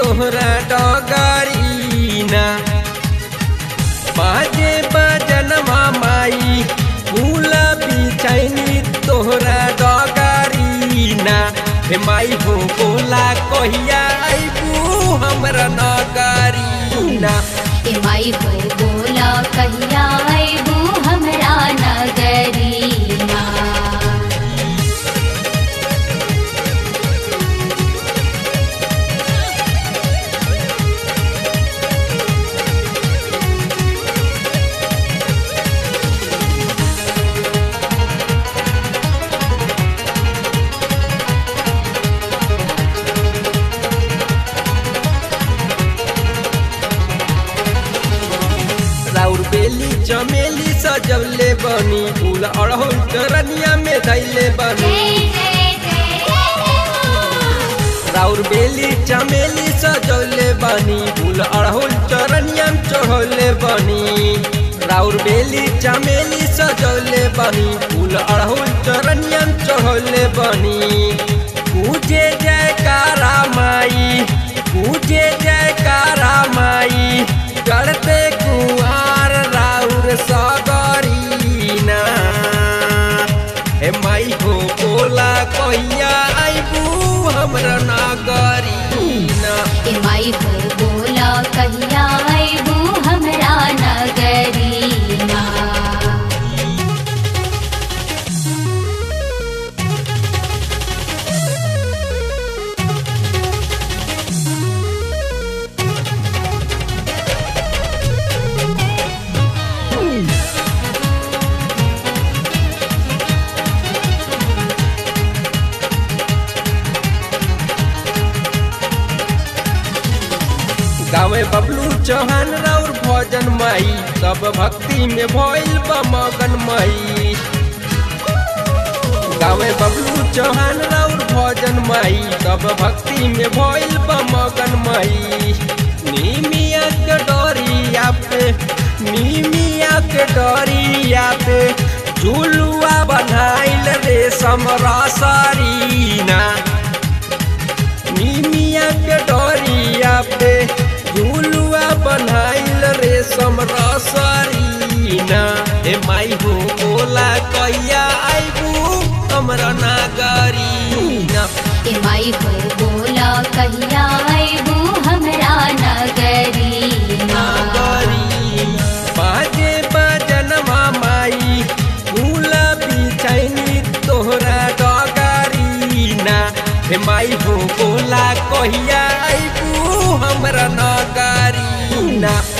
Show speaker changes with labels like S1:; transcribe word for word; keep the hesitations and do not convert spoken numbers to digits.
S1: तोहरा डगरीना बाजे बजनवा माई फूल बिछैनी तोहरा डगरीना हे माई हो बोला कहिया आइबू हमरा नगरीना
S2: ए माई हो बोला कहिया आइबू हमरा नगरीना।
S1: राउर बेली चमेली सजवले बनी फूल अड़हुल चरनिया में धैले बनी राउर बेली चमेली सजवले बनी फूल अड़हुल चरनिया में चढ़ौले बनी राउर बेली चमेली सजवले बनी फूल अड़हुल चरनिया में चढ़ौले बनी पूजे जयकारा माई पूजे जयकारा माई करते कुआर राउर सगरीना हे माई हो बोला कहिया आइबू हमरा नगरीना
S2: ए माई हो बोला कहिया आइबू हमरा नगरीना।
S1: गावे बबलू चौहान राउर भजन माई सब भक्ति में भइल बा मगन माई गावे बबलू चौहान राउर भजन माई सब भक्ति में भइल बा मगन माई नीमिया के डोरिया पे नीमिया के डोरिया पे झुलुआ बनाइल रेशम रसरीना नीमिया के डोरिया पे झुलुआ बनाइल रेशम रसरीना हे माई हो बोला कहिया आइबू हमरा नगरीना
S2: ए माई हो बोला कहिया आइबू हमरा नगरीना।
S1: बाजे बजनवा माई फूल बिछैनी तोहरा डगरीना हे माई हो बोला कहिया आइबू हमरा नगरीना।